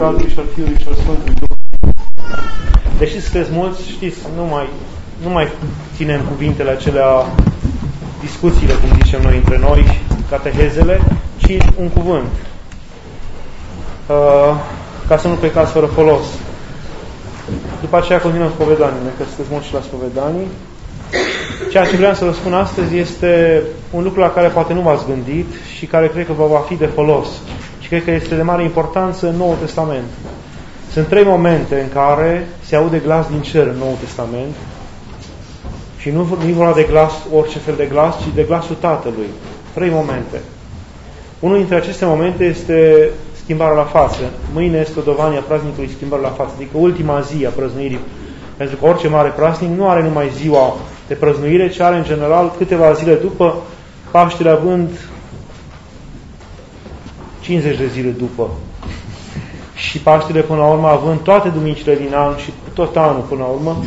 Tatălui și al Fiului și al Sfântului Duh. Deși sunteți mulți, știți, nu mai ținem cuvintele acelea, discuțiile, cum zicem noi între noi, catehezele, ci un cuvânt. Ca să nu plecați fără folos. După aceea continuăm spovedaniile, că sunteți mulți și la spovedanii. Ceea ce vreau să vă spun astăzi este un lucru la care poate nu v-ați gândit și care cred că vă va fi de folos. Și cred că este de mare importanță în Noul Testament. Sunt 3 momente în care se aude glas din cer în Noul Testament. Și nu e vorba de glas, orice fel de glas, ci de glasul Tatălui. 3 momente. Unul dintre aceste momente este schimbarea la față. Mâine este Odovania praznicului schimbării la față, adică ultima zi a prăznuirii. Pentru că orice mare praznic nu are numai ziua de prăznuire, ci are în general câteva zile după, Paștele având 50 de zile după. Și Paștele până la urmă având toate duminicile din an și tot anul până la urmă.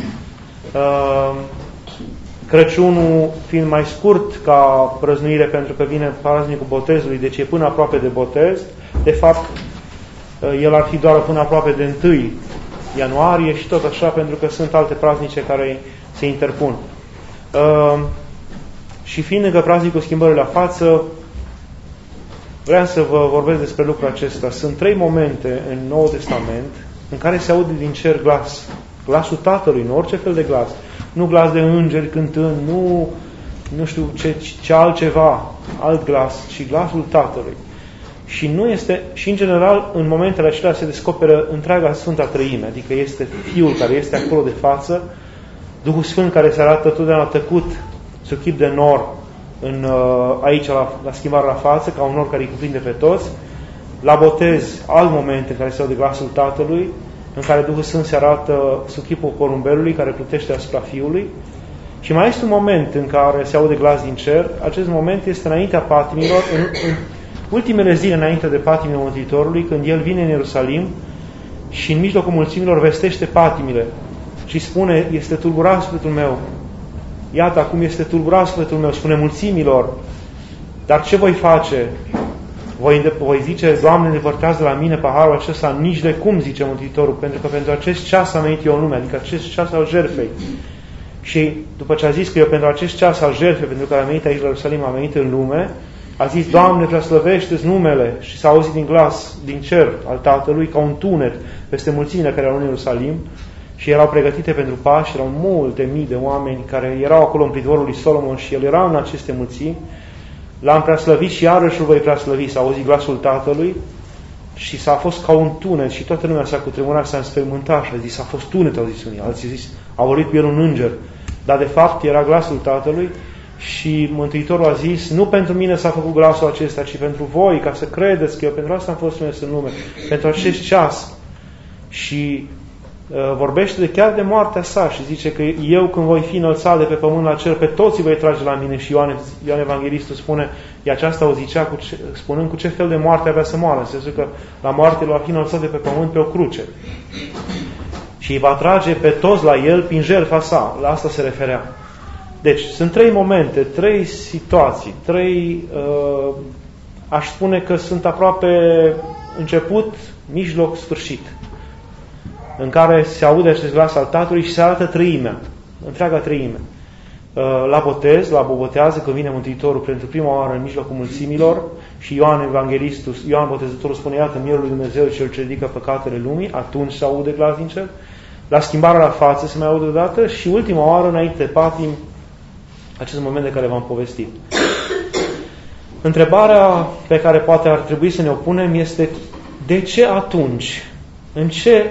Crăciunul fiind mai scurt ca prăznuire pentru că vine praznicul botezului, deci e până aproape de botez. De fapt, el ar fi doar până aproape de 1 ianuarie și tot așa, pentru că sunt alte praznice care se interpun. Și fiind încă praznicul schimbării la față, vreau să vă vorbesc despre lucrul acesta. Sunt 3 momente în Noul Testament în care se aude din cer glas. Glasul Tatălui, nu orice fel de glas. Nu glas de îngeri cântând, nu știu ce altceva, alt glas, ci glasul Tatălui. Și în general, în momentele acelea se descoperă întreaga Sfânta Treime, adică este Fiul care este acolo de față, Duhul Sfânt care se arată totdeauna tăcut sub chip de nor aici la schimbare la față, ca un nor care îi cuprinde pe toți. La botez, alt moment în care se aude glasul Tatălui, în care Duhul Sfânt se arată sub chipul porumbelului care plutește asupra Fiului. Și mai este un moment în care se aude glas din cer. Acest moment este înaintea patimilor, în ultimele zile înainte de patimile Mântuitorului, când El vine în Ierusalim și în mijlocul mulțimilor vestește patimile și spune: este tulburat sufletul meu. Iată, acum este tulburat sufletul meu, spune mulțimilor. Dar ce voi face? Voi zice: Doamne, îndepărtează de la mine paharul acesta, nici de cum, zice Mântuitorul, pentru că pentru acest ceas am venit eu în lume, adică acest ceas al jertfei. Și după ce a zis că eu pentru acest ceas al jertfei, pentru că am venit aici la Ierusalim, am venit în lume, a zis: Doamne, preaslăvește-ți numele. Și s-a auzit din glas, din cer al Tatălui, ca un tunet peste mulțimile care erau în Ierusalim și erau pregătite pentru Paști, erau multe mii de oameni care erau acolo în pridvorul lui Solomon și el era în aceste mulțimi. L-am preaslăvit și iarăși îl voi preaslăvi. S-a auzit glasul Tatălui și s-a fost ca un tunet și toată lumea s-a cutremurat, s-a înspăimântat și a zis: a fost tunet, au zis unii. Alții zis: a vorbit cu el un înger. Dar de fapt era glasul Tatălui și Mântuitorul a zis: nu pentru mine s-a făcut glasul acesta, ci pentru voi, ca să credeți că eu pentru asta am fost trimis în lume, pentru acest ceas. Și vorbește chiar de moartea sa și zice că eu, când voi fi înălțat de pe pământ la cer, pe toți voi trage la mine. Și Ioan Evanghelistul spune, aceasta o zicea spunând cu ce fel de moarte avea să moară. În sensul că la moarte l-a fi înălțat de pe pământ pe o cruce. Și îi va trage pe toți la el prin jertfa sa. La asta se referea. Deci, sunt 3 momente, 3 situații, 3, aș spune că sunt aproape început, mijloc, sfârșit, în care se aude acest glas al Tatălui și se arată treimea, întreaga treime. La botez, la bobotează, când vine Mântuitorul pentru prima oară în mijlocul mulțimilor și Ioan Evanghelistul, Ioan Botezătorul spune: iată mielul lui Dumnezeu cel ce ridică păcatele lumii, atunci se aude glas din cer. La schimbarea la față se mai aude odată și ultima oară, înainte de patim, acest moment de care v-am povestit. Întrebarea pe care poate ar trebui să ne o punem este: de ce atunci? În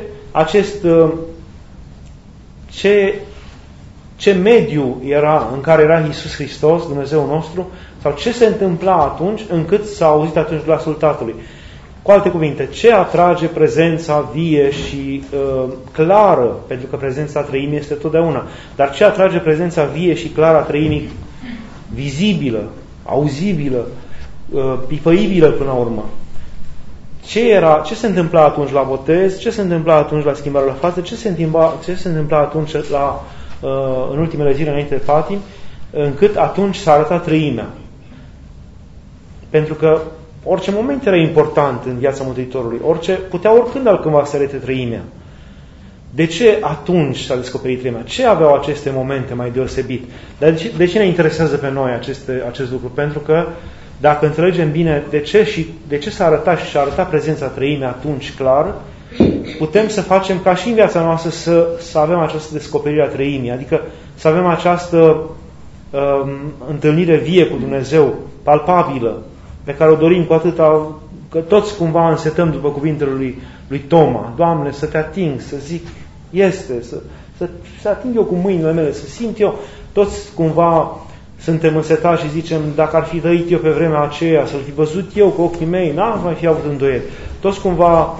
ce mediu era în care era Iisus Hristos, Dumnezeu nostru, sau ce se întâmpla atunci încât s-a auzit atunci glasul Tatălui? Cu alte cuvinte, ce atrage prezența vie și clară, pentru că prezența Treimii este totdeauna, dar ce atrage prezența vie și clară a Treimii, vizibilă, auzibilă, pipăibilă până la urmă? Ce se întâmpla atunci la botez? Ce se întâmpla atunci la schimbarea la față? Ce se întâmpla atunci în ultimele zile înainte de patim, încât atunci s-a arătat Treimea? Pentru că Orice moment era important în viața Mântuitorului. Putea oricând altcândva să arete treimea. De ce atunci s-a descoperit treimea? Ce aveau aceste momente mai deosebit? Dar de ce ne interesează pe noi acest lucru? Pentru că dacă înțelegem bine de ce s-a arătat și s-a arătat prezența treimii atunci clar, putem să facem ca și în viața noastră să avem această descoperire a treimii, adică să avem această întâlnire vie cu Dumnezeu, palpabilă, pe care o dorim cu atâta, că toți cumva însetăm după cuvintele lui Toma. Doamne, să te ating, să zic, să ating eu cu mâinile mele, să simt eu. Toți cumva suntem însetați și zicem, dacă ar fi trăit eu pe vremea aceea, să-l fi văzut eu cu ochii mei, n-am mai fi avut îndoieli. Toți cumva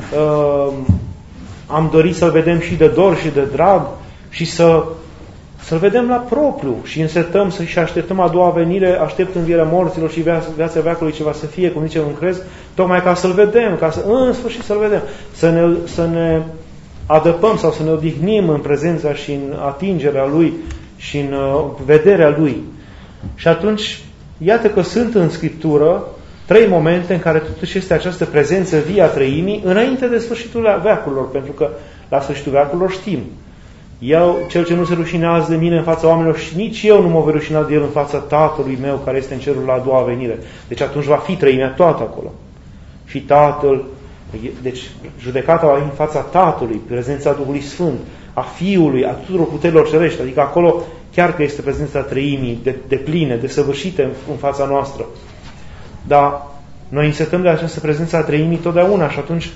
am dorit să-l vedem și de dor și de drag și să-l vedem la propriu și însetăm și așteptăm a doua venire, aștept învierea morților și viața veacului ce va să fie, cum zice în crez, tocmai ca să-l vedem, în sfârșit să-l vedem, să ne adăpăm sau să ne odihnim în prezența și în atingerea Lui și în vederea Lui. Și atunci, iată că sunt în Scriptură 3 momente în care totuși este această prezență vie a treimii înainte de sfârșitul veacurilor, pentru că la sfârșitul veacurilor știm. Eu, cel ce nu se rușinează de mine în fața oamenilor, și nici eu nu mă voi rușina de el în fața Tatălui meu care este în cerul la a doua venire. Deci atunci va fi treimea toată acolo. Și Tatăl, deci judecata va fi în fața Tatălui, prezența Duhului Sfânt, a Fiului, a tuturor puterilor cerești, adică acolo chiar că este prezența treimii de pline, de săvârșite în fața noastră. Dar noi însetăm de această prezență a treimii totdeauna și atunci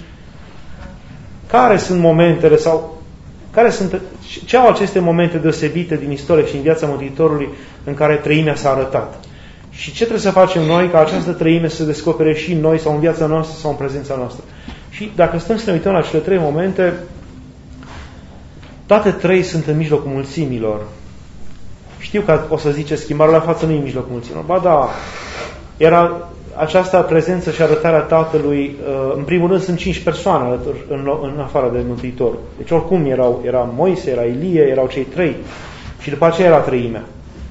care sunt momentele sau ce au aceste momente deosebite din istorie și în viața Mântuitorului în care treimea s-a arătat? Și ce trebuie să facem noi ca această treime să se descopere și în noi sau în viața noastră sau în prezența noastră? Și dacă stăm să ne uităm la cele 3 momente, toate 3 sunt în mijlocul mulțimilor. Știu că o să zice, schimbarea la față nu e în mijlocul mulțimilor. Ba da, era această prezență și arătarea Tatălui, în primul rând sunt 5 persoane în afară de Mântuitor. Deci oricum era Moise, era Ilie, erau cei 3 și după aceea era treimea.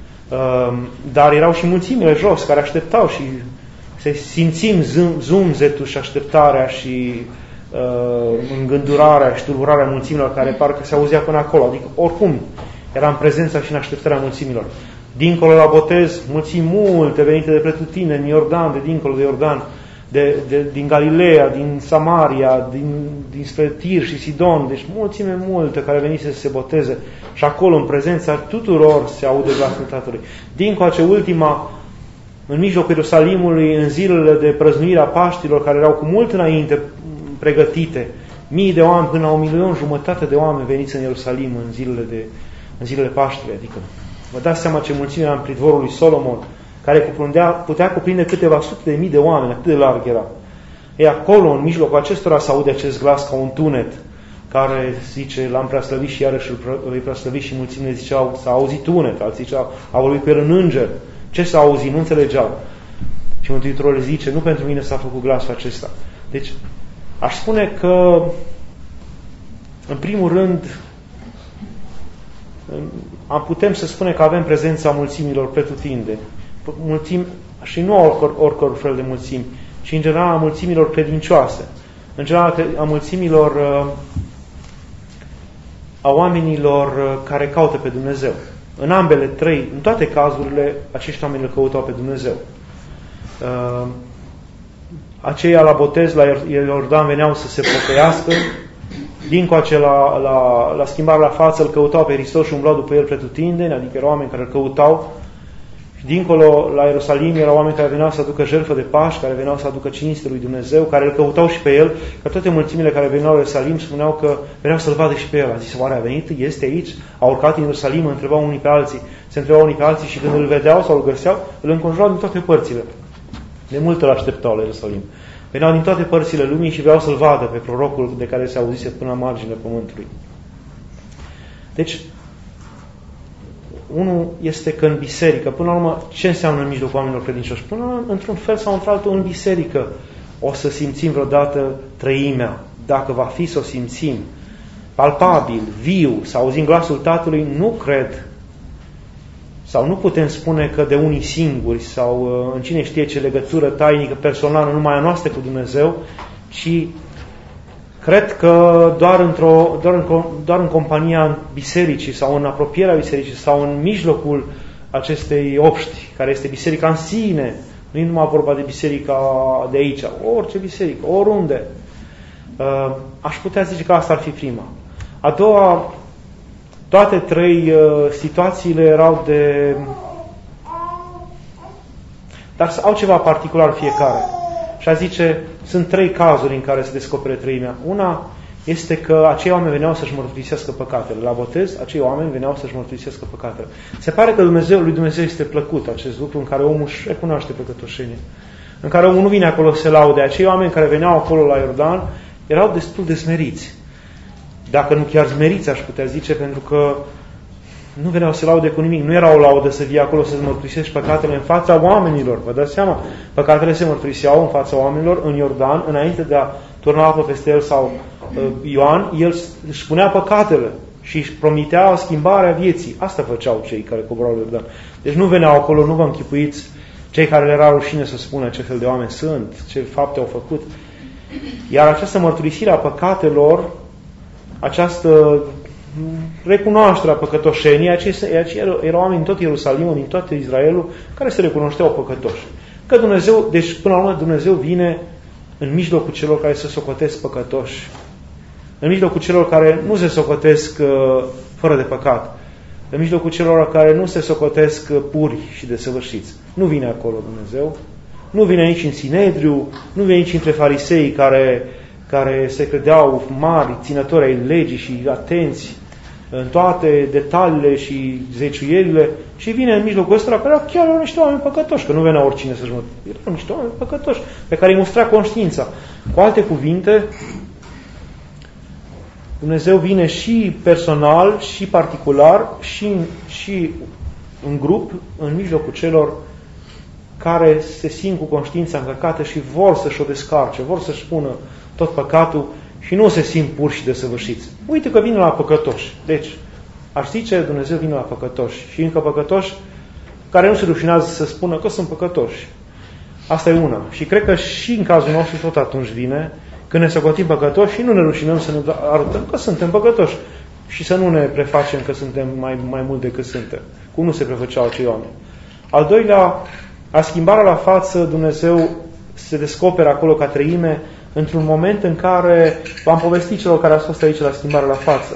Dar erau și mulțimile jos care așteptau și se simțim zumzetul și așteptarea și îngândurarea și tulburarea mulțimilor care parcă se auzea până acolo. Adică oricum era în prezența și în așteptarea mulțimilor. Dincolo la botez, mulțimi multe venite de pretutindeni, din Iordan, de dincolo de Iordan, din Galileea, din Samaria, dinspre Tir și Sidon, deci mulțime multe care venise să se boteze și acolo în prezența tuturor se aude glasul Tatălui. Dincoace ultima, în mijlocul Ierusalimului, în zilele de prăznuire a Paștilor, care erau cu mult înainte pregătite, mii de oameni, până la 1.500.000 de oameni veniți în Ierusalim în zilele Paștilor, adică vă dați seama ce mulțime era în pridvorul lui Solomon, care putea cuprinde câteva sute de mii de oameni, atât de larg era. E acolo, în mijlocul acestora, se aude acest glas ca un tunet, care zice, l-am preaslăvit și iarăși îl preaslăvit și mulțimile ziceau, s-a auzit tunet, alții ziceau, au vorbit pe el în înger. Ce s-a auzit? Nu înțelegeau. Și Mântuitorul le zice, nu pentru mine s-a făcut glasul acesta. Deci, aș spune că, în primul rând, putem să spunem că avem prezența mulțimilor pretutindeni. Și nu oricărui fel de mulțimi, ci în general a mulțimilor credincioase. În general a mulțimilor, a oamenilor care caută pe Dumnezeu. În ambele 3, în toate cazurile, acești oameni îl căutau pe Dumnezeu. Aceia la botez, la Iordan, veneau să se pocăiască, dincoace la schimbare la față îl căutau pe Hristos și umblau după el pretutindeni, adică erau oameni care îl căutau. Și dincolo, la Ierusalim, erau oameni care veneau să aducă jertfă de Paști, care veneau să aducă cinste lui Dumnezeu, care îl căutau și pe el, că toate mulțimile care veneau la Ierusalim spuneau că veneau să-l vadă și pe el. A zis, oare a venit? Este aici? A urcat în Ierusalim, întrebau unii pe alții. Se întrebau unii pe alții și când îl vedeau sau îl găseau, îl înconjurau din toate părțile. De mult îl așteptau la Ierusalim. Veneau din toate părțile lumii și vreau să-l vadă pe prorocul de care se auzise până la marginea pământului. Deci, unul este că în biserică, până la urmă, ce înseamnă în mijlocul oamenilor credincioși? Până la urmă, într-un fel sau într-altul, în biserică o să simțim vreodată trăimea. Dacă va fi să o simțim palpabil, viu, să auzim glasul Tatălui, nu cred sau nu putem spune că de unii singuri sau în cine știe ce legătură tainică, personală, numai a noastră cu Dumnezeu, ci cred că doar în compania bisericii sau în apropierea bisericii sau în mijlocul acestei obști, care este biserica în sine, nu e numai vorba de biserica de aici, orice biserică, oriunde, aș putea zice că asta ar fi prima. A doua, toate trei situațiile erau dar au ceva particular fiecare. Și a zice, sunt trei cazuri în care se descopere treimea. Una este că acei oameni veneau să-și mărturisească păcatele. La botez, acei oameni veneau să-și mărturisească păcatele. Se pare că lui Dumnezeu este plăcut acest lucru în care omul își recunoaște păcătoșenia. În care omul nu vine acolo să se laude. Acei oameni care veneau acolo la Iordan erau destul de smeriți. Dacă nu chiar smeriți, aș putea zice, pentru că nu veneau să laude cu nimic. Nu era o laudă să vii acolo să-ți mărturisești păcatele în fața oamenilor. Vă dați seama? Păcatele se mărturiseau în fața oamenilor în Iordan, înainte de a turna apă peste el sau Ioan, el își spunea păcatele și își promitea schimbarea vieții. Asta făceau cei care coborau la Iordan. Deci nu veneau acolo, nu vă închipuiți cei care le era rușine să spună ce fel de oameni sunt, ce fapte au făcut. Iar această mărturisire a păcatelor, această recunoașterea păcătoșeniei, erau oameni din tot Ierusalimul, din tot Israelul, care se recunoșteau păcătoși. Că Dumnezeu, deci până la urmă Dumnezeu vine în mijlocul celor care se socotesc păcătoși, în mijlocul celor care nu se socotesc fără de păcat, în mijlocul celor care nu se socotesc puri și desăvârșiți. Nu vine acolo Dumnezeu, nu vine nici în Sinedriu, nu vine nici între farisei care se credeau mari, ținători ai legii și atenți în toate detaliile și zeciuierile, și vine în mijlocul ăsta care erau chiar niște oameni păcătoși, că nu venea oricine să-și mărturisească, erau niște oameni păcătoși pe care îi mustra conștiința. Cu alte cuvinte, Dumnezeu vine și personal, și particular, și în grup, în mijlocul celor care se simt cu conștiința încărcată și vor să-și o descarce, vor să-și spună tot păcatul și nu se simt pur și desăvârșiți. Uite că vine la păcătoși. Deci, aș zice, Dumnezeu vine la păcătoși și încă păcătoși care nu se rușinează să spună că sunt păcătoși. Asta e una. Și cred că și în cazul nostru tot atunci vine, când ne socotim păcătoși și nu ne rușinăm să ne arătăm că suntem păcătoși și să nu ne prefacem că suntem mai mult decât suntem. Cum nu se prefăceau acei oameni. Al doilea, a schimbarea la față, Dumnezeu se descoperă acolo ca treime într-un moment în care, v-am povestit celor care au fost aici la schimbarea la față,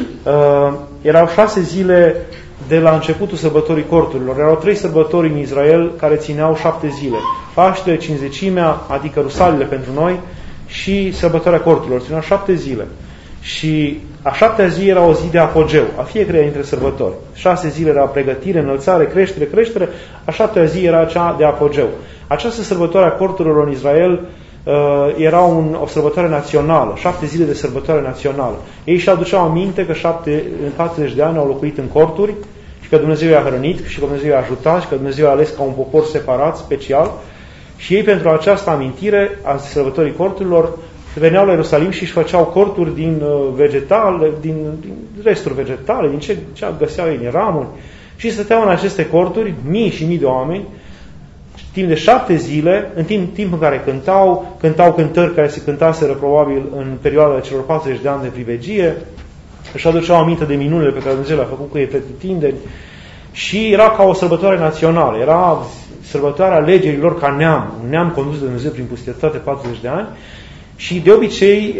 erau 6 zile de la începutul sărbătorii corturilor. Erau 3 sărbători în Israel care țineau 7 zile. Paște, Cinzecimea, adică rusalile pentru noi, și sărbătoarea corturilor. Țineau 7 zile. Și a 7-a zi era o zi de apogeu, a fiecare dintre sărbători. 6 zile era pregătire, înălțare, creștere, a 7-a zi era cea de apogeu. Această sărbătoare a corturilor în Israel era o sărbătoare națională, 7 zile de sărbătoare națională. Ei și aduceau aminte că 40 de ani au locuit în corturi și că Dumnezeu i-a hrănit și că Dumnezeu i-a ajutat și că Dumnezeu i-a ales ca un popor separat, special. Și ei, pentru această amintire a sărbătorii corturilor, veneau la Ierusalim și își făceau corturi din vegetale, din resturi vegetale, din ce găseau ei, din ramuri, și stăteau în aceste corturi, mii și mii de oameni, timp de 7 zile, în timp în care cântau cântări care se cântaseră probabil în perioada celor 40 de ani de privegie, își aduceau aminte de minunile pe care Dumnezeu le-a făcut cu ei pretutindeni, și era ca o sărbătoare națională, era sărbătoarea alegerilor ca neam, un neam condus de Dumnezeu prin pustietate 40 de ani. Și de obicei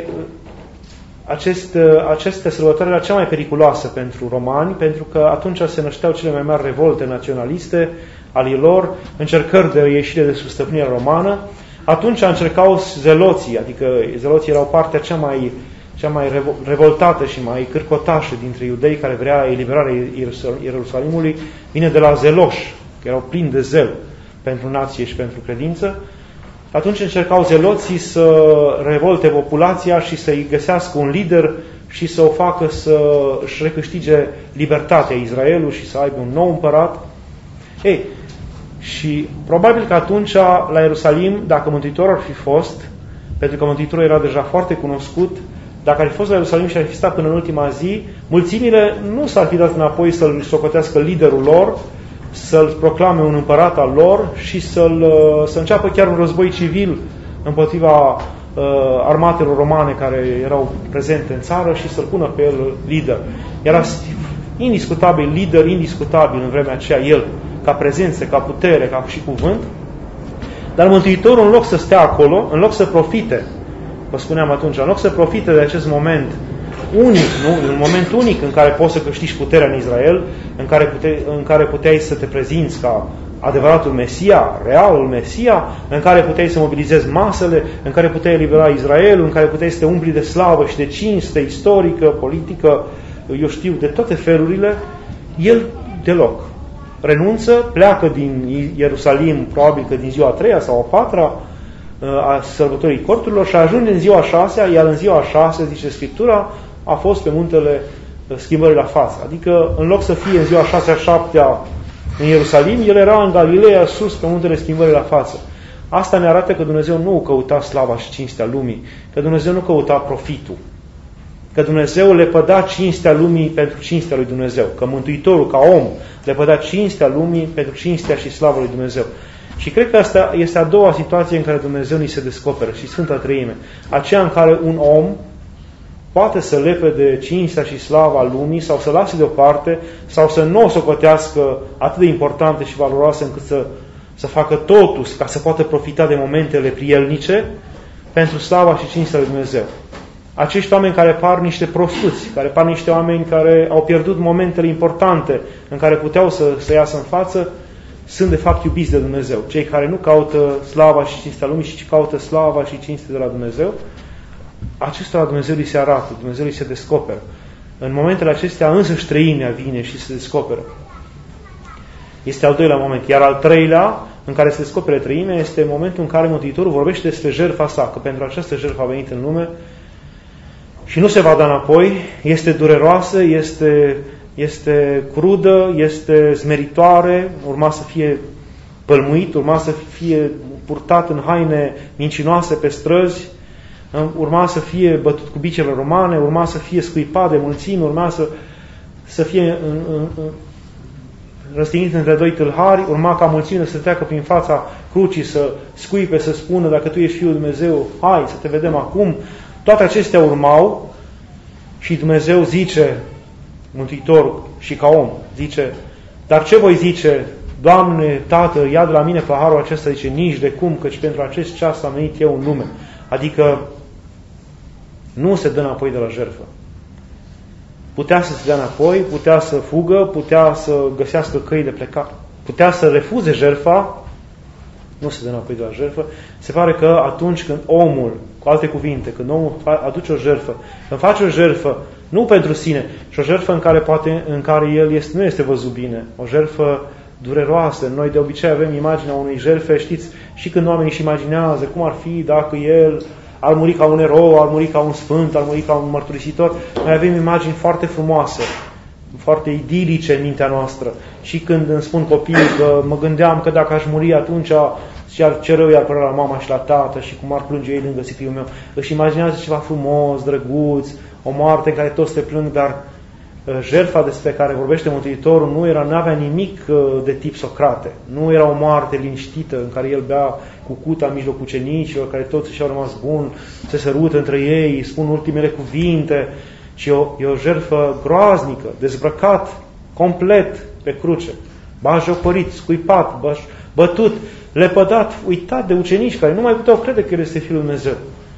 această sărbătoare era cea mai periculoasă pentru romani, pentru că atunci se nășteau cele mai mari revolte naționaliste ale lor, încercări de ieșire de sub stăpânirea romană. Atunci încercau zeloții, adică zeloții erau partea cea mai revoltată și mai cârcotașă dintre iudei care vrea eliberarea Ierusalimului, vine de la zeloși, că erau plini de zel pentru nație și pentru credință. Atunci încercau zeloții să revolte populația și să-i găsească un lider și să o facă să își recâștige libertatea Israelul și să aibă un nou împărat. Ei, și probabil că atunci la Ierusalim, dacă Mântuitorul ar fi fost, pentru că Mântuitorul era deja foarte cunoscut, dacă ar fi fost la Ierusalim și ar fi stat până în ultima zi, mulțimile nu s-ar fi dat înapoi să-l socotească liderul lor, să-l proclame un împărat al lor și să înceapă chiar un război civil împotriva armatelor romane care erau prezente în țară și să-l pună pe el lider. Era indiscutabil, lider indiscutabil în vremea aceea, el, ca prezență, ca putere, ca și cuvânt. Dar Mântuitorul, în loc să stea acolo, în loc să profite, vă spuneam atunci, în loc să profite de acest moment unic, nu? Un moment unic în care poți să câștigi puterea în Israel, în care puteai să te prezinți ca adevăratul Mesia, realul Mesia, în care puteai să mobilizezi masele, în care puteai elibera Israelul, în care puteai să te umpli de slavă și de cinste istorică, politică, eu știu, de toate felurile, el deloc. Renunță, pleacă din Ierusalim, probabil că din ziua a 3-a sau a 4-a a sărbătorii corturilor și ajunge în ziua a 6-a, iar în ziua a 6-a, zice Scriptura, a fost pe muntele Schimbării la față. Adică, în loc să fie în ziua a 6-a, 7-a în Ierusalim, el era în Galileea, sus, pe muntele Schimbării la față. Asta ne arată că Dumnezeu nu căuta slava și cinstea lumii, că Dumnezeu nu căuta profitul, că Dumnezeu le păda cinstea lumii pentru cinstea lui Dumnezeu, că Mântuitorul, ca om, le păda cinstea lumii pentru cinstea și slavă lui Dumnezeu. Și cred că asta este a doua situație în care Dumnezeu ni se descoperă, și Sfânta Treime, aceea în care un om poate să lepe de cinstea și slava lumii sau să lase deoparte sau să nu o socotească atât de importante și valoroase încât să facă totul ca să poată profita de momentele prielnice pentru slava și cinstea lui Dumnezeu. Acești oameni care par niște prostuți, care par niște oameni care au pierdut momentele importante în care puteau să iasă în față, sunt de fapt iubiți de Dumnezeu. Cei care nu caută slava și cinstea lumii, ci caută slava și cinstea de la Dumnezeu, acestora Dumnezeu li se arată, Dumnezeu li se descoperă. În momentele acestea însăși treimea vine și se descoperă. Este al doilea moment. Iar al treilea, în care se descopere treimea, este momentul în care Mântuitorul vorbește despre jertfa sa, că pentru această jertfă a venit în lume și nu se va da înapoi, este dureroasă, este crudă, este smeritoare, urma să fie pălmuit, urma să fie purtat în haine mincinoase pe străzi, urma să fie bătut cu bicele romane, urma să fie scuipat de mulțimi, urma să fie răstignit între doi tâlhari, urma ca mulțimile să treacă prin fața crucii, să scuipe, să spună, dacă tu ești Fiul lui Dumnezeu, hai să te vedem acum. Toate acestea urmau și Dumnezeu zice, Mântuitorul și ca om, zice, dar ce voi zice, Doamne, Tată, ia de la mine paharul acesta, zice, nici de cum, căci pentru acest ceas am venit eu în lume. Adică nu se dă înapoi de la jertfă. Putea să se dea înapoi, putea să fugă, putea să găsească căi de plecat, putea să refuze jertfa, nu se dă înapoi de la jertfă. Se pare că atunci când omul, cu alte cuvinte, când omul aduce o jertfă, când face o jertfă, nu pentru sine, și o jertfă în care el nu este văzut bine, o jertfă dureroasă. Noi de obicei avem imaginea unei jertfe, știți, și când oamenii își imaginează cum ar fi dacă el ar muri ca un erou, ar muri ca un sfânt, ar muri ca un mărturisitor. Noi avem imagini foarte frumoase, foarte idilice în mintea noastră. Și când îmi spun copiii că mă gândeam că dacă aș muri atunci ce rău i-ar părea la mama și la tată și cum ar plânge ei lângă sipiul meu. Își imaginează ceva frumos, drăguț, o moarte în care toți se plâng, dar jertfa despre care vorbește Mântuitorul nu avea nimic de tip Socrate. Nu era o moarte liniștită în care el bea cucuta în mijlocul ucenicilor, care toți și-au rămas buni, se sărută între ei, spun ultimele cuvinte, ci e o jertfă groaznică, dezbrăcat complet pe cruce, bajocorit, scuipat, bătut, lepădat, uitat de ucenici care nu mai puteau crede că el este Fiul lui Dumnezeu.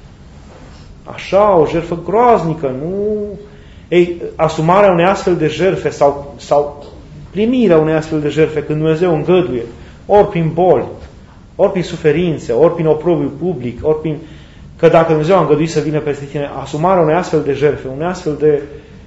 Așa, o jertfă groaznică, nu... Ei, asumarea unei astfel de jertfe sau primirea unei astfel de jertfe când Dumnezeu îngăduie, ori prin boli, ori prin suferințe, ori prin oprobiu public, ori prin... Că dacă Dumnezeu a îngăduit să vină peste tine, asumarea unei astfel de jertfe, unei astfel de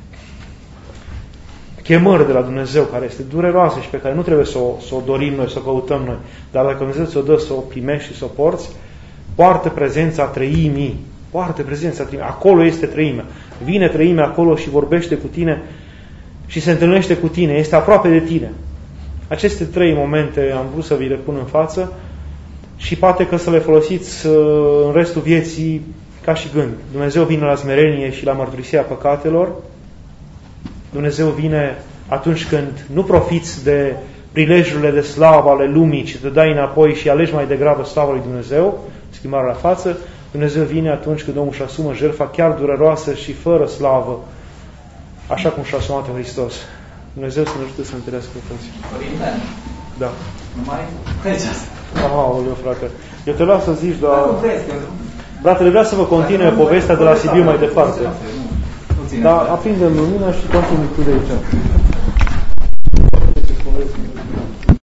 chemări de la Dumnezeu, care este dureroasă și pe care nu trebuie să o dorim noi, să o căutăm noi, dar dacă Dumnezeu ți-o dă să o primești și să o porți, poartă prezența treimii. Poartă prezența treimii. Acolo este treimea. Vine treimea acolo și vorbește cu tine și se întâlnește cu tine. Este aproape de tine. Aceste trei momente am vrut să vi le pun în față și poate că să le folosiți în restul vieții ca și gând. Dumnezeu vine la smerenie și la mărturisirea păcatelor. Dumnezeu vine atunci când nu profiți de prilejurile de slavă ale lumii, ci te dai înapoi și alegi mai degrabă slava lui Dumnezeu, schimbarea la față. Dumnezeu vine atunci când omul își asumă jertfa chiar dureroasă și fără slavă, așa cum și-a asumat în Hristos. Dumnezeu să ne ajute să întâlnească cu toți. Părinte? Da. Nu mai crezi asta? Aoleu, frate. Eu te las să zici, dar... Bratele, vrea să vă continue povestea de la Sibiu mai departe. Dar aprindem lumina și continui tu de aici.